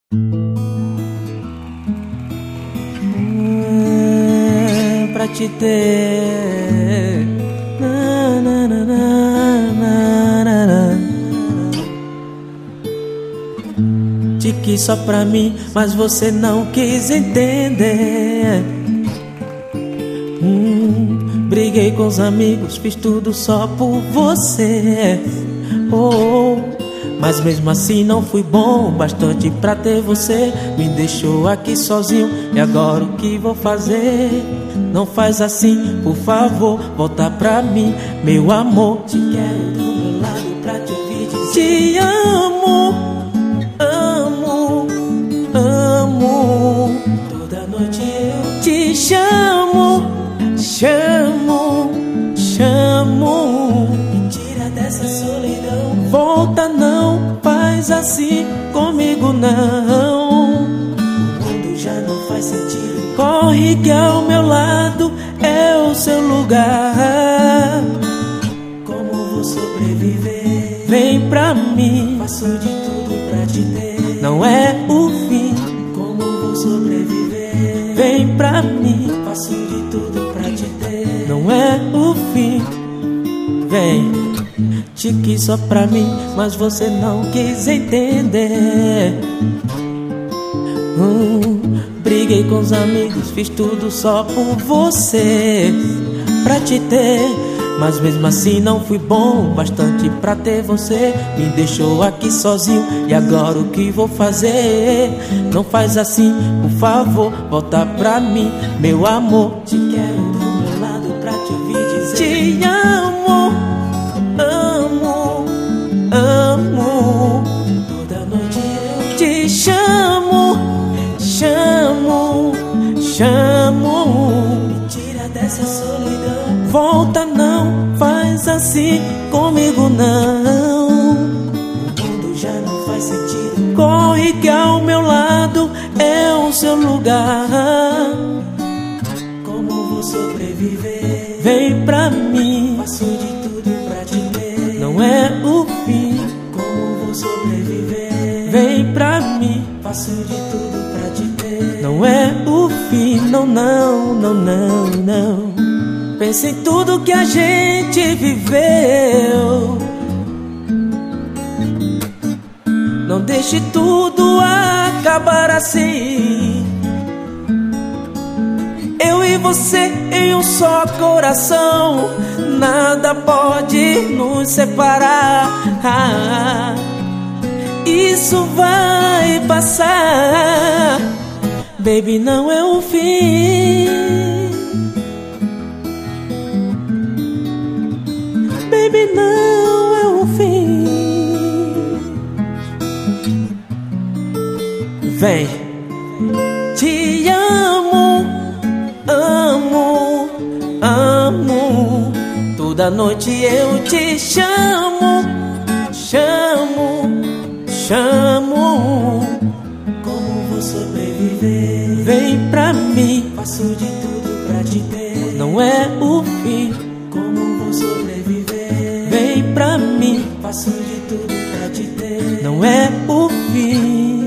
Pra te ter. Na, na, na, na, na, na, na. Te quis só pra mim, mas você não quis entender. Briguei com os amigos, fiz tudo só por você. Mas mesmo assim não fui bom bastante pra ter você. Me deixou aqui sozinho, e agora o que vou fazer? Não faz assim, por favor, volta pra mim, meu amor. Te quero do meu lado pra te ouvir dizer: te amo, amo, amo. Toda noite eu te chamo, chamo, chamo. Me tira dessa solidão, volta, não faz assim comigo não. O mundo já não faz sentido. Corre que ao meu lado é o seu lugar. Como vou sobreviver? Vem pra mim, faço de tudo pra te ter. Não é o fim. Como vou sobreviver? Vem pra mim, faço de tudo pra te ter. Não é o fim. Vem. Te quis só pra mim, mas você não quis entender. Briguei com os amigos, fiz tudo só por você, pra te ter. Mas mesmo assim não fui bom bastante pra ter você. Me deixou aqui sozinho, e agora o que vou fazer? Não faz assim, por favor, volta pra mim, meu amor. Te quero do meu lado pra te ouvir dizer: te amo, amo, amo. Toda noite eu te chamo, chamo, chamo. Me tira dessa solidão, volta, não faz assim comigo não. O mundo já não faz sentido. Corre que ao meu lado é o seu lugar. Como vou sobreviver? Vem pra mim, faço de tudo pra te ter. Não é o fim. Como vou sobreviver? Vem pra mim, faço de tudo pra te ter. Não é o fim, não, não, não, não, não. Pensa em tudo que a gente viveu. Não deixe tudo acabar assim. Eu e você em um só coração, nada pode nos separar. Isso vai passar. Baby, não é o fim. Baby, não é o fim. Vem. Te amo, amo, amo. Toda noite eu te chamo, chamo, chamo. Como vou sobreviver? Vem pra mim, faço de tudo pra te ter. Não é o fim. Como vou sobreviver? Vem pra mim, faço de tudo pra te ter. Não é o fim.